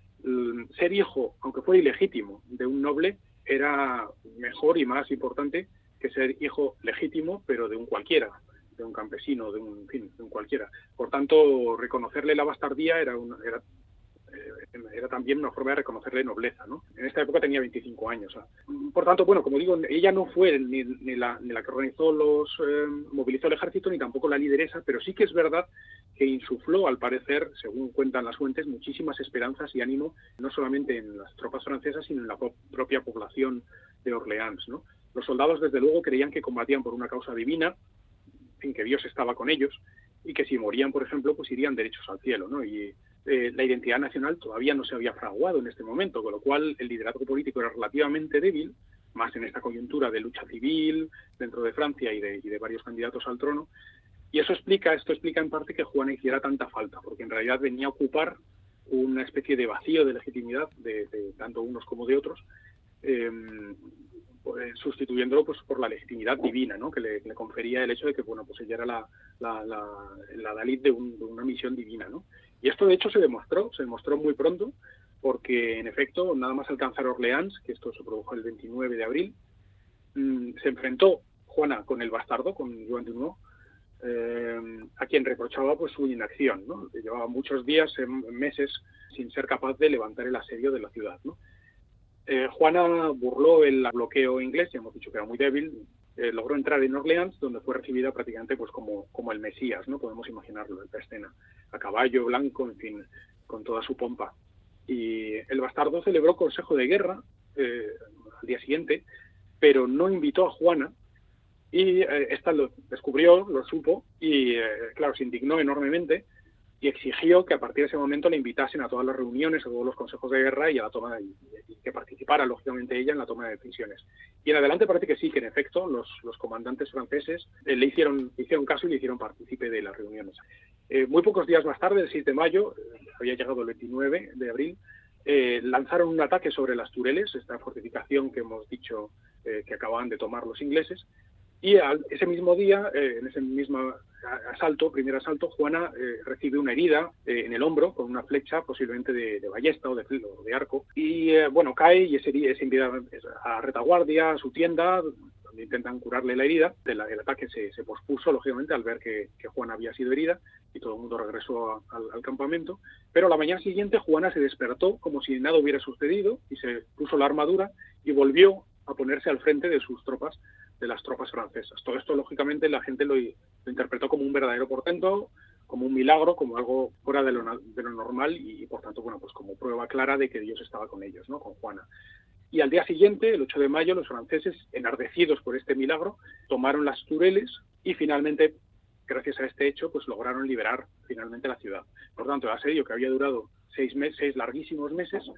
ser hijo, aunque fuera ilegítimo, de un noble, era mejor y más importante que ser hijo legítimo, pero de un cualquiera, de un campesino, de un, en fin, de un cualquiera. Por tanto, reconocerle la bastardía era, una, era, eh, era también una forma de reconocerle nobleza, ¿no? En esta época tenía veinticinco años. ¿eh? Por tanto, bueno, como digo, ella no fue ni, ni, la, ni la que organizó los, eh, movilizó el ejército, ni tampoco la lideresa, pero sí que es verdad que insufló, al parecer, según cuentan las fuentes, muchísimas esperanzas y ánimo, no solamente en las tropas francesas, sino en la propia población de Orleans, ¿no? Los soldados, desde luego, creían que combatían por una causa divina, en que Dios estaba con ellos, y que si morían, por ejemplo, pues irían derechos al cielo, ¿no? Y eh, la identidad nacional todavía no se había fraguado en este momento, con lo cual el liderazgo político era relativamente débil, más en esta coyuntura de lucha civil dentro de Francia y de, y de varios candidatos al trono. Y eso explica, esto explica en parte que Juana hiciera tanta falta, porque en realidad venía a ocupar una especie de vacío de legitimidad de, de tanto unos como de otros, eh, sustituyéndolo pues por la legitimidad divina, ¿no?, que le, le confería el hecho de que, bueno, pues ella era la, la, la, la Dalit de, un, de una misión divina, ¿no? Y esto de hecho se demostró, se demostró muy pronto, porque en efecto, nada más alcanzar Orleans, que esto se produjo el veintinueve de abril, mmm, se enfrentó Juana con el bastardo, con Joan Dunois, eh, a quien reprochaba pues su inacción, ¿no? Que llevaba muchos días, meses, sin ser capaz de levantar el asedio de la ciudad, ¿no? Eh, Juana burló el bloqueo inglés, ya hemos dicho que era muy débil, eh, logró entrar en Orleans, donde fue recibida prácticamente pues como, como el Mesías, ¿no? Podemos imaginarlo, esta escena, a caballo blanco, en fin, con toda su pompa. Y el bastardo celebró consejo de guerra eh, al día siguiente, pero no invitó a Juana, y eh, esta lo descubrió, lo supo, y eh, claro, se indignó enormemente, y exigió que a partir de ese momento le invitasen a todas las reuniones, a todos los consejos de guerra y a la toma de, y que participara lógicamente ella en la toma de decisiones. Y en adelante parece que sí, que en efecto los, los comandantes franceses eh, le hicieron, hicieron caso y le hicieron partícipe de las reuniones. Eh, muy pocos días más tarde, el siete de mayo, eh, había llegado el veintinueve de abril, eh, lanzaron un ataque sobre las Tureles, esta fortificación que hemos dicho eh, que acababan de tomar los ingleses, y al, ese mismo día, eh, en ese mismo asalto, primer asalto, Juana eh, recibe una herida eh, en el hombro con una flecha, posiblemente de, de ballesta o de, o de arco, y eh, bueno, cae y es, es enviada a retaguardia, a su tienda, donde intentan curarle la herida. El, el ataque se, se pospuso, lógicamente, al ver que, que Juana había sido herida, y todo el mundo regresó a, al, al campamento. Pero la mañana siguiente Juana se despertó como si nada hubiera sucedido, y se puso la armadura y volvió a ponerse al frente de sus tropas, de las tropas francesas. Todo esto, lógicamente, la gente lo, lo interpretó como un verdadero portento, como un milagro, como algo fuera de lo, de lo normal y, por tanto, bueno, pues como prueba clara de que Dios estaba con ellos, ¿no?, con Juana. Y al día siguiente, el ocho de mayo, los franceses, enardecidos por este milagro, tomaron las Tureles y finalmente, gracias a este hecho, pues lograron liberar finalmente la ciudad. Por tanto, el asedio, que había durado seis meses, seis larguísimos meses,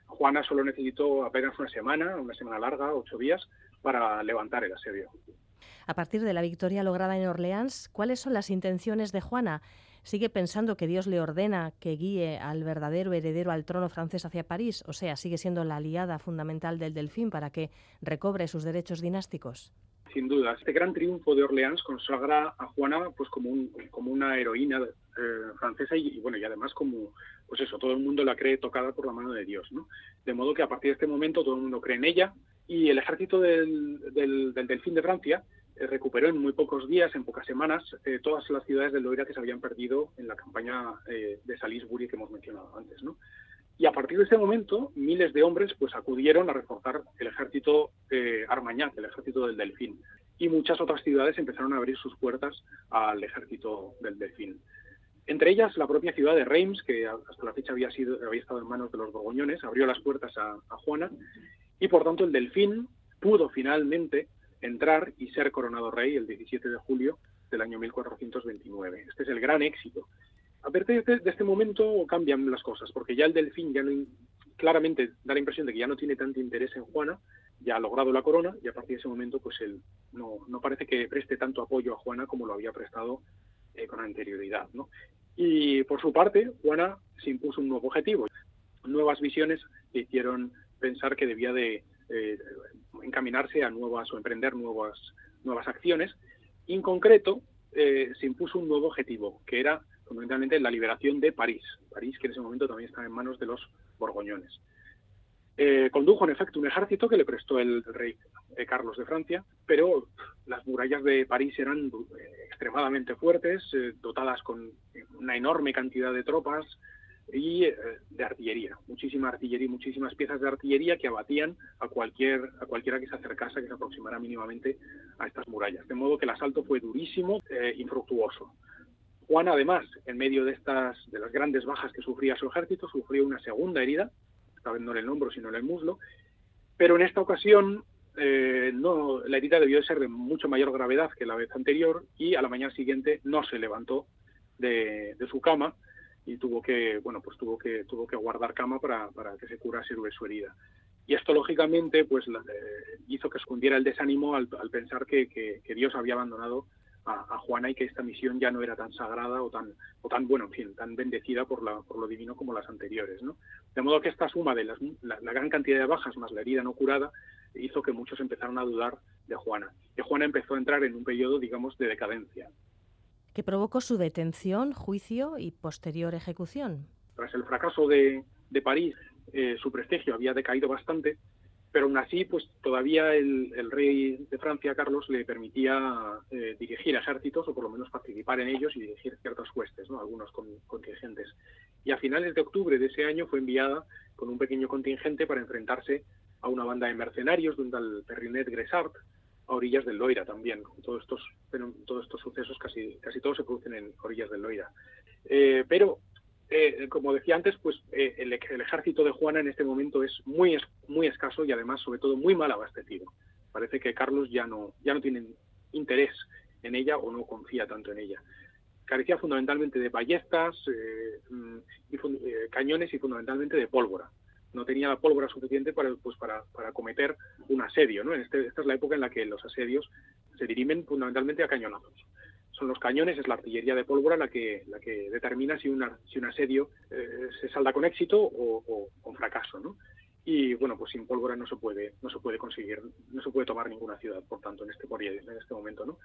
Juana solo necesitó apenas una semana, una semana larga, ocho días, para levantar el asedio. A partir de la victoria lograda en Orleans, ¿cuáles son las intenciones de Juana? ¿Sigue pensando que Dios le ordena que guíe al verdadero heredero al trono francés hacia París? O sea, ¿sigue siendo la aliada fundamental del Delfín para que recobre sus derechos dinásticos? Sin duda, este gran triunfo de Orleans consagra a Juana pues como, un, como una heroína eh, francesa y, y bueno y además como pues eso, todo el mundo la cree tocada por la mano de Dios, ¿no? De modo que a partir de este momento todo el mundo cree en ella y el ejército del, del, del Delfín de Francia eh, recuperó en muy pocos días, en pocas semanas, eh, todas las ciudades del Loira que se habían perdido en la campaña eh, de Salisbury que hemos mencionado antes, ¿no? Y a partir de ese momento, miles de hombres pues acudieron a reforzar el ejército eh, Armagnac, el ejército del Delfín. Y muchas otras ciudades empezaron a abrir sus puertas al ejército del Delfín. Entre ellas, la propia ciudad de Reims, que hasta la fecha había, sido, había estado en manos de los borgoñones, abrió las puertas a, a Juana. Y por tanto, el Delfín pudo finalmente entrar y ser coronado rey el diecisiete de julio del año mil cuatrocientos veintinueve. Este es el gran éxito. A partir de este, de este momento cambian las cosas, porque ya el Delfín ya no, claramente da la impresión de que ya no tiene tanto interés en Juana, ya ha logrado la corona, y a partir de ese momento pues él no, no parece que preste tanto apoyo a Juana como lo había prestado eh, con anterioridad, ¿no? Y por su parte, Juana se impuso un nuevo objetivo, nuevas visiones que hicieron pensar que debía de eh, encaminarse a nuevas o emprender nuevas, nuevas acciones. Y en concreto, eh, se impuso un nuevo objetivo, que era fundamentalmente la liberación de París. París, que en ese momento también estaba en manos de los borgoñones. Eh, condujo, en efecto, un ejército que le prestó el rey eh, Carlos de Francia, pero las murallas de París eran eh, extremadamente fuertes, eh, dotadas con una enorme cantidad de tropas y eh, de artillería, muchísima artillería y muchísimas piezas de artillería que abatían a, cualquier, a cualquiera que se acercase, que se aproximara mínimamente a estas murallas. De modo que el asalto fue durísimo e infructuoso. Juana, además, en medio de estas de las grandes bajas que sufría su ejército, sufrió una segunda herida, esta vez no en el hombro, sino en el muslo, pero en esta ocasión eh, no, la herida debió de ser de mucho mayor gravedad que la vez anterior y a la mañana siguiente no se levantó de, de su cama y tuvo que, bueno, pues tuvo que, tuvo que guardar cama para, para que se curase su herida. Y esto, lógicamente, pues la, eh, hizo que se cundiera el desánimo al, al pensar que, que, que Dios había abandonado A, a Juana y que esta misión ya no era tan sagrada o tan, o tan bueno, en fin, tan bendecida por, la, por lo divino como las anteriores, ¿no? De modo que esta suma de las, la, la gran cantidad de bajas más la herida no curada hizo que muchos empezaron a dudar de Juana. Y Juana empezó a entrar en un periodo, digamos, de decadencia. ¿Que provocó su detención, juicio y posterior ejecución? Tras el fracaso de, de París, eh, su prestigio había decaído bastante, pero aún así, pues todavía el, el rey de Francia, Carlos, le permitía eh, dirigir ejércitos o por lo menos participar en ellos y dirigir ciertos huestes, ¿no? Algunos con, contingentes. Y a finales de octubre de ese año fue enviada con un pequeño contingente para enfrentarse a una banda de mercenarios de un tal Perrinet Gressart, a orillas del Loira también. Todos estos, pero todos estos sucesos casi, casi todos se producen en orillas del Loira. Eh, pero Eh, como decía antes, pues eh, el, el ejército de Juana en este momento es muy muy escaso y además, sobre todo, muy mal abastecido. Parece que Carlos ya no ya no tiene interés en ella o no confía tanto en ella. Carecía fundamentalmente de ballestas, eh, y fun eh, cañones y fundamentalmente de pólvora. No tenía la pólvora suficiente para pues para, para cometer un asedio, ¿no? En este, esta es la época en la que los asedios se dirimen fundamentalmente a cañonazos. Son los cañones, es la artillería de pólvora la que la que determina si, una, si un asedio eh, se salda con éxito o, o con fracaso, ¿no? Y bueno, pues sin pólvora no se puede no se puede conseguir, no se puede tomar ninguna ciudad, por tanto, en este en este momento, ¿no?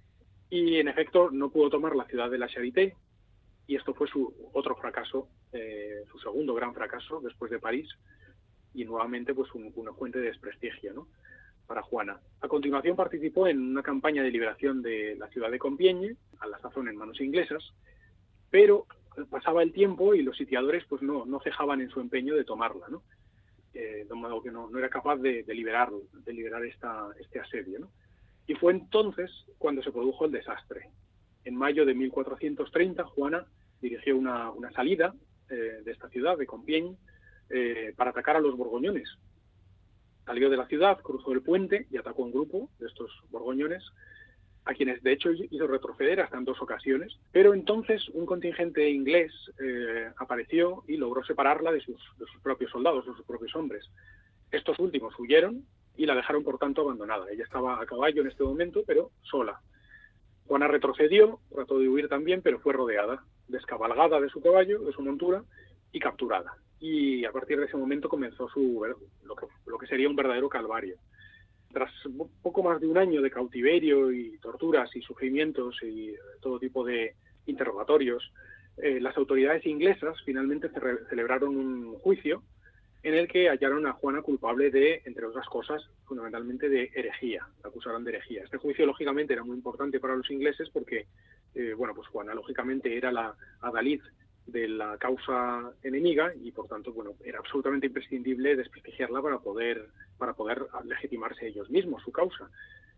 Y en efecto no pudo tomar la ciudad de la Charité y esto fue su otro fracaso, eh, su segundo gran fracaso después de París y nuevamente pues un, una fuente de desprestigio, ¿no? Para Juana. A continuación participó en una campaña de liberación de la ciudad de Compiègne, a la sazón en manos inglesas, pero pasaba el tiempo y los sitiadores pues no, no cejaban en su empeño de tomarla, ¿no? Eh, de modo que no, no era capaz de, de liberar, de liberar esta, este asedio, ¿no? Y fue entonces cuando se produjo el desastre. En mayo de mil cuatrocientos treinta, Juana dirigió una, una salida eh, de esta ciudad, de Compiègne, eh, para atacar a los borgoñones. Salió de la ciudad, cruzó el puente y atacó a un grupo de estos borgoñones, a quienes de hecho hizo retroceder hasta en dos ocasiones, pero entonces un contingente inglés eh, apareció y logró separarla de sus, de sus propios soldados, de sus propios hombres. Estos últimos huyeron y la dejaron por tanto abandonada. Ella estaba a caballo en este momento, pero sola. Juana retrocedió, trató de huir también, pero fue rodeada, descabalgada de su caballo, de su montura, y capturada. Y a partir de ese momento comenzó su lo que, lo que sería un verdadero calvario. Tras poco más de un año de cautiverio y torturas y sufrimientos y todo tipo de interrogatorios, eh, las autoridades inglesas finalmente celebraron un juicio en el que hallaron a Juana culpable de, entre otras cosas, fundamentalmente de herejía. La acusaron de herejía. Este juicio, lógicamente, era muy importante para los ingleses porque, eh, bueno, pues Juana, lógicamente, era la adalid de la causa enemiga y, por tanto, bueno, era absolutamente imprescindible desprestigiarla para poder para poder legitimarse ellos mismos su causa.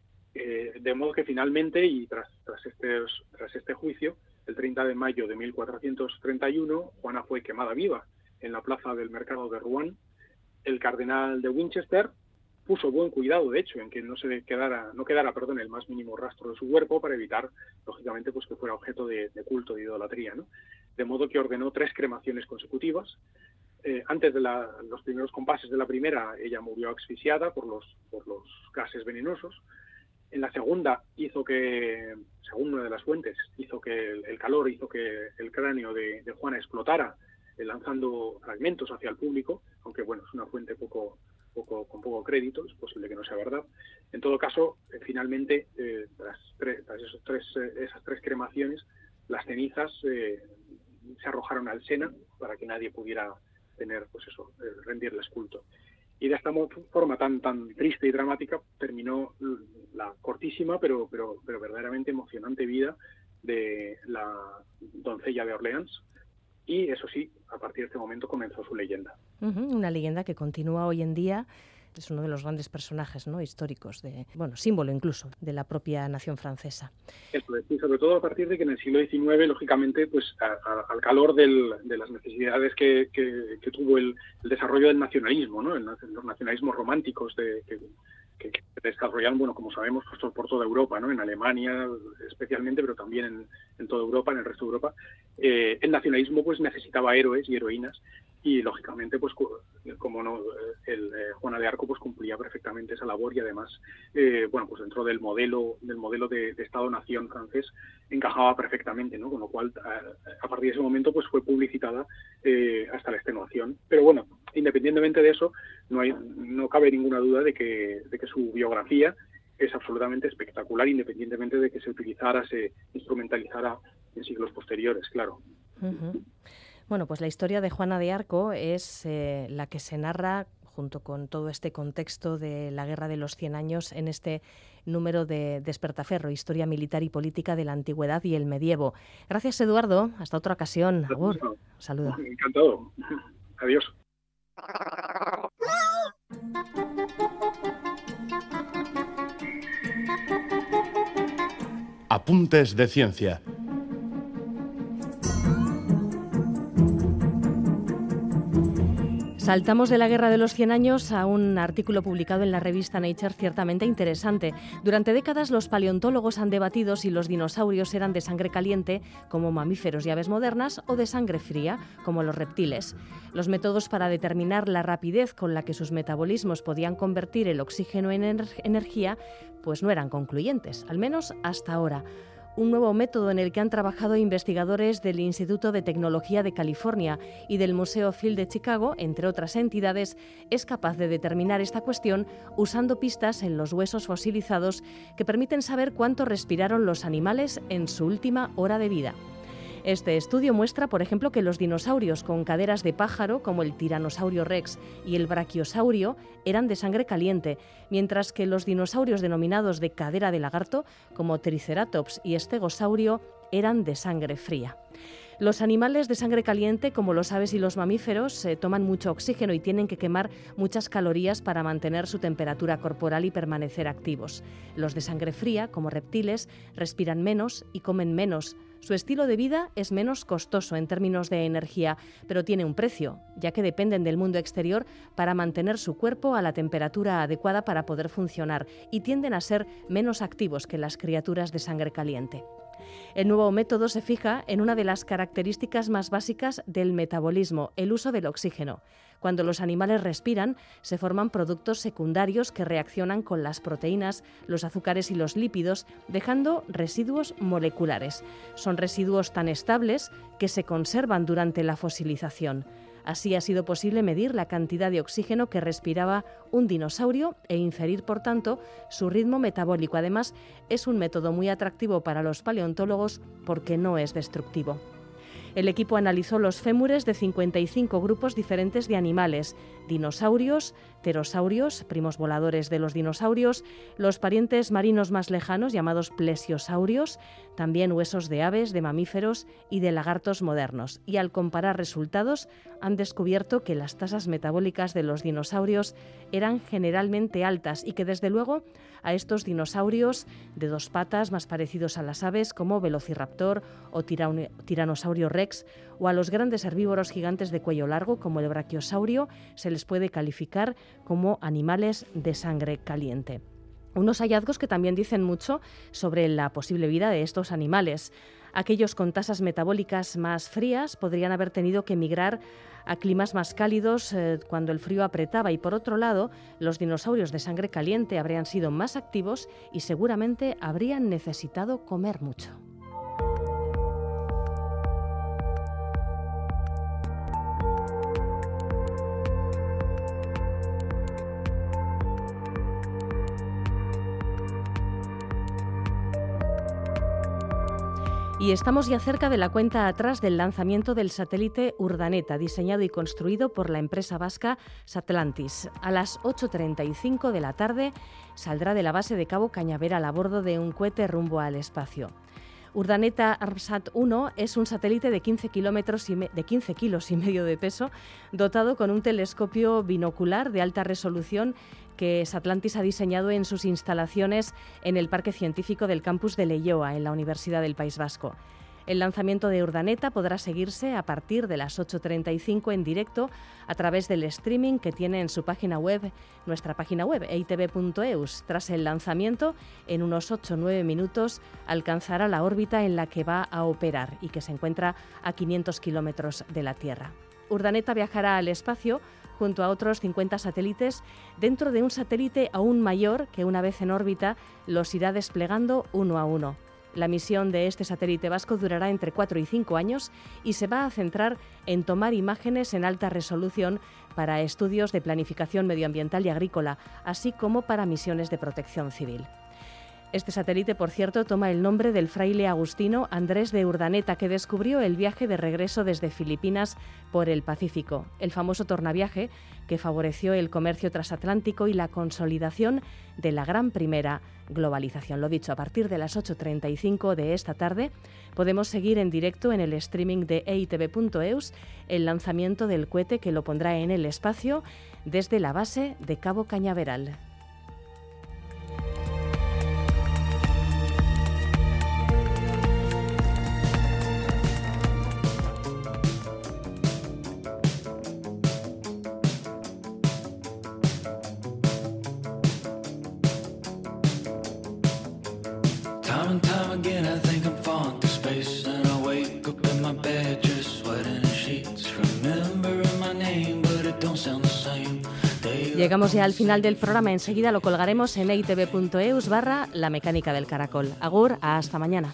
Eh, de modo que finalmente, y tras, tras, este, tras este juicio, el treinta de mayo de mil cuatrocientos treinta y uno, Juana fue quemada viva en la plaza del mercado de Rouen. El cardenal de Winchester puso buen cuidado, de hecho, en que no se quedara, no quedara, perdón, el más mínimo rastro de su cuerpo para evitar, lógicamente, pues que fuera objeto de, de culto, de idolatría, ¿no? De modo que ordenó tres cremaciones consecutivas. Eh, antes de la, los primeros compases de la primera, ella murió asfixiada por los, por los gases venenosos. En la segunda hizo que, según una de las fuentes, hizo que el, el calor hizo que el cráneo de, de Juana explotara, eh, lanzando fragmentos hacia el público, aunque bueno, es una fuente poco, poco, con poco crédito, es posible que no sea verdad. En todo caso, eh, finalmente, eh, tras, tres, tras esos tres, eh, esas tres cremaciones, las cenizas eh, se arrojaron al Sena para que nadie pudiera tener, pues eso, eh, rendirles culto. Y de esta forma tan tan triste y dramática terminó la cortísima pero pero pero verdaderamente emocionante vida de la doncella de Orleans. Y eso sí, a partir de este momento comenzó su leyenda. Uh-huh, una leyenda que continúa hoy en día. Es uno de los grandes personajes, ¿no?, históricos, de, bueno, símbolo incluso de la propia nación francesa. Eso es, y sobre todo a partir de que en el siglo diecinueve, lógicamente, pues a, a, al calor del, de las necesidades que, que, que tuvo el, el desarrollo del nacionalismo, ¿no?, el, los nacionalismos románticos de, que, que, que desarrollaron, bueno, como sabemos, pues, por toda Europa, ¿no?, en Alemania especialmente, pero también en, en toda Europa, en el resto de Europa. Eh, el nacionalismo pues necesitaba héroes y heroínas. Y lógicamente, pues como no, el eh, Juana de Arco pues cumplía perfectamente esa labor y además, eh, bueno, pues dentro del modelo del modelo de, de Estado-nación francés encajaba perfectamente, ¿no? Con lo cual, a, a partir de ese momento, pues fue publicitada eh, hasta la extenuación. Pero bueno, independientemente de eso, no hay, no cabe ninguna duda de que, de que su biografía es absolutamente espectacular, independientemente de que se utilizara, se instrumentalizara en siglos posteriores, claro. Uh-huh. Bueno, pues la historia de Juana de Arco es eh, la que se narra junto con todo este contexto de la Guerra de los Cien Años en este número de Despertaferro, Historia Militar y Política de la Antigüedad y el Medievo. Gracias, Eduardo. Hasta otra ocasión. Agur. Saludo. Encantado. Adiós. Apuntes de ciencia. Saltamos de la Guerra de los Cien Años a un artículo publicado en la revista Nature ciertamente interesante. Durante décadas los paleontólogos han debatido si los dinosaurios eran de sangre caliente, como mamíferos y aves modernas, o de sangre fría, como los reptiles. Los métodos para determinar la rapidez con la que sus metabolismos podían convertir el oxígeno en ener- energía, pues no eran concluyentes, al menos hasta ahora. Un nuevo método en el que han trabajado investigadores del Instituto de Tecnología de California y del Museo Field de Chicago, entre otras entidades, es capaz de determinar esta cuestión usando pistas en los huesos fosilizados que permiten saber cuánto respiraron los animales en su última hora de vida. Este estudio muestra, por ejemplo, que los dinosaurios con caderas de pájaro, como el tiranosaurio rex y el brachiosaurio, eran de sangre caliente, mientras que los dinosaurios denominados de cadera de lagarto, como Triceratops y Estegosaurio, eran de sangre fría. Los animales de sangre caliente, como los aves y los mamíferos, eh, toman mucho oxígeno y tienen que quemar muchas calorías para mantener su temperatura corporal y permanecer activos. Los de sangre fría, como reptiles, respiran menos y comen menos, Su estilo de vida es menos costoso en términos de energía, pero tiene un precio, ya que dependen del mundo exterior para mantener su cuerpo a la temperatura adecuada para poder funcionar y tienden a ser menos activos que las criaturas de sangre caliente. El nuevo método se fija en una de las características más básicas del metabolismo, el uso del oxígeno. Cuando los animales respiran, se forman productos secundarios que reaccionan con las proteínas, los azúcares y los lípidos, dejando residuos moleculares. Son residuos tan estables que se conservan durante la fosilización. Así ha sido posible medir la cantidad de oxígeno que respiraba un dinosaurio e inferir, por tanto, su ritmo metabólico. Además, es un método muy atractivo para los paleontólogos porque no es destructivo. El equipo analizó los fémures de cincuenta y cinco grupos diferentes de animales: dinosaurios, pterosaurios, primos voladores de los dinosaurios, los parientes marinos más lejanos llamados plesiosaurios, también huesos de aves, de mamíferos y de lagartos modernos. Y al comparar resultados, han descubierto que las tasas metabólicas de los dinosaurios eran generalmente altas y que, desde luego, a estos dinosaurios de dos patas más parecidos a las aves como Velociraptor o Tiranosaurio Rex, o a los grandes herbívoros gigantes de cuello largo como el Brachiosaurio, se les puede calificar como animales de sangre caliente. Unos hallazgos que también dicen mucho sobre la posible vida de estos animales. Aquellos con tasas metabólicas más frías podrían haber tenido que migrar a climas más cálidos eh, cuando el frío apretaba, y por otro lado, los dinosaurios de sangre caliente habrían sido más activos y seguramente habrían necesitado comer mucho. Y estamos ya cerca de la cuenta atrás del lanzamiento del satélite Urdaneta, diseñado y construido por la empresa vasca Satlantis. A las ocho treinta y cinco de la tarde saldrá de la base de Cabo Cañaveral a bordo de un cohete rumbo al espacio. Urdaneta ARMSAT uno es un satélite de quince kilómetros y me- de quince kilos y medio de peso, dotado con un telescopio binocular de alta resolución que Satlantis ha diseñado en sus instalaciones en el Parque Científico del campus de Leioa, en la Universidad del País Vasco. El lanzamiento de Urdaneta podrá seguirse a partir de las ocho treinta y cinco en directo a través del streaming que tiene en su página web, nuestra página web, e i te ve punto e u s. Tras el lanzamiento, en unos ocho o nueve minutos, alcanzará la órbita en la que va a operar y que se encuentra a quinientos kilómetros de la Tierra. Urdaneta viajará al espacio junto a otros cincuenta satélites dentro de un satélite aún mayor que, una vez en órbita, los irá desplegando uno a uno. La misión de este satélite vasco durará entre cuatro y cinco años y se va a centrar en tomar imágenes en alta resolución para estudios de planificación medioambiental y agrícola, así como para misiones de protección civil. Este satélite, por cierto, toma el nombre del fraile agustino Andrés de Urdaneta, que descubrió el viaje de regreso desde Filipinas por el Pacífico, el famoso tornaviaje que favoreció el comercio transatlántico y la consolidación de la gran primera globalización. Lo dicho, a partir de las ocho treinta y cinco de esta tarde podemos seguir en directo en el streaming de e i te ve punto e u s el lanzamiento del cohete que lo pondrá en el espacio desde la base de Cabo Cañaveral. Llegamos ya al final del programa. Enseguida lo colgaremos en e i te ve punto e u s barra La Mecánica del Caracol. Agur, hasta mañana.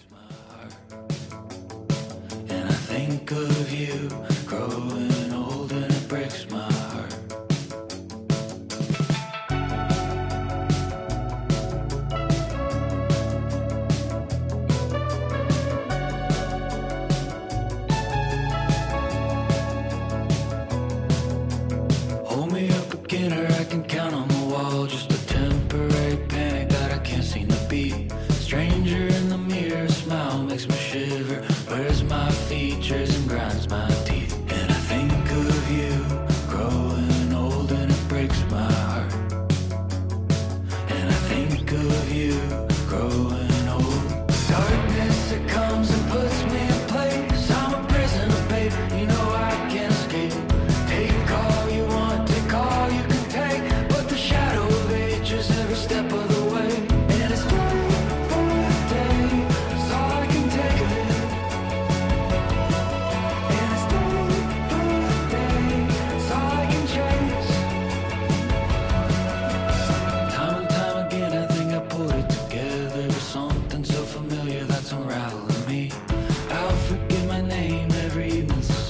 Stranger in the mirror, smile makes me shiver. Wears my features and grinds my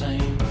same.